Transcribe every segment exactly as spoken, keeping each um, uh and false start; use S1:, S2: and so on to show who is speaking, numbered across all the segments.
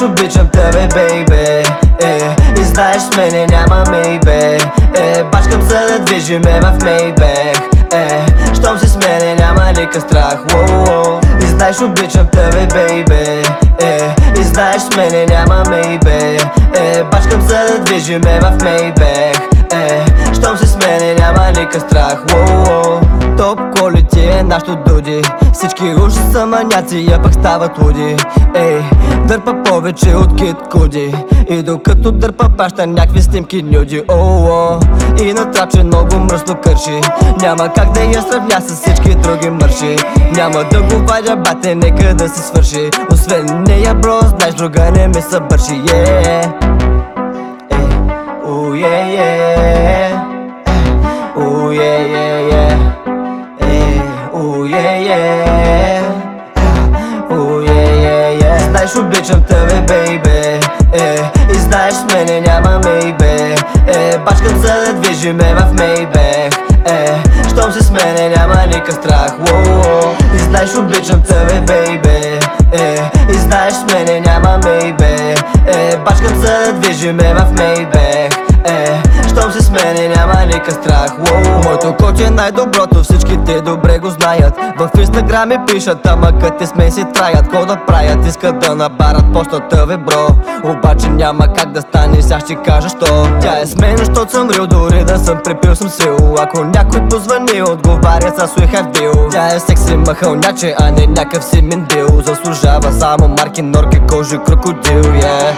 S1: знаеш обичам тебе, бейбе, е, и знаеш мене няма мейбе, е, бачкам се да движиме в Мейбех, е, щом си с мене няма никакъв страх, уоу. И знаеш обичам тебе, бейбе, е, и знаеш мене няма мейбе, е, бачкам се да движиме в Мейбех, е, щом си с мене няма никакъв страх, уоу. Топ колите е нашото дуди, всички уж са маняци, я пък стават луди. Ей, дърпа повече от Кид Куди, и докато дърпа паща някакви снимки нюди. Ооо, и натрапче много мръсно кърши, няма как да я сравня с всички други мърши. Няма да го вадя, бате, нека да се свърши. Освен нея, бро, знаеш, друга не ме събърши. Yeah. Ей, уу, yeah, yeah. Уу, yeah, yeah, yeah. Ooh, yeah, yeah. Ooh, yeah, yeah, yeah. Знаеш обичам тебе, бейбе, е, и знаеш мене няма мейбе, е, бачкам се да движиме в Мейбех, е, щом си с мене няма никакъв страх, уоу. И знаеш обичам тебе, бейбе, е, и знаеш мене няма мейбе, е, бачкам се да движиме в Мейбех, е, щом си с мене няма никакъв страх, уоу. Моето коте е най-доброто, всички те добре го знаят. В инстаграм ми пишат, ама къде сме си траят. Ко да правят, искат да набарат постата ви, бро, обаче няма как да стане, сега ще кажа що. Тя е с мен, защото съм рил, дори да съм препил съм сил. Ако някой позвани, отговаря с we have deal. Тя е секси махълняче, а не някакъв си миндил. Заслужава само марки, норки, кожи, крокодил, yeah.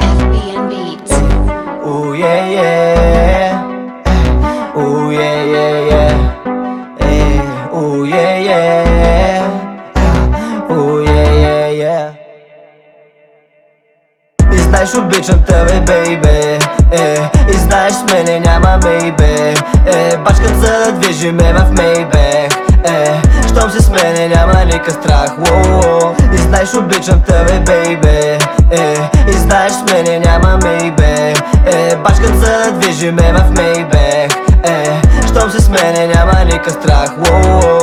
S1: Ooh, yeah, yeah. Ooh, yeah, yeah, yeah. Hey, ooh, yeah, yeah. Ooh, yeah, yeah, yeah. И знаеш обичам тебе, бейбе, е, и знаеш мене няма мейбе, е, бачкам се да движиме в Мейбех, е, щом си с мене няма никакъв страх, уоу. И знаеш обичам тебе, бейбе, е, и знаеш мене няма мейбе, е, бачкам се да движиме в Мейбех, е, щом си с мене няма никакъв страх, уоу.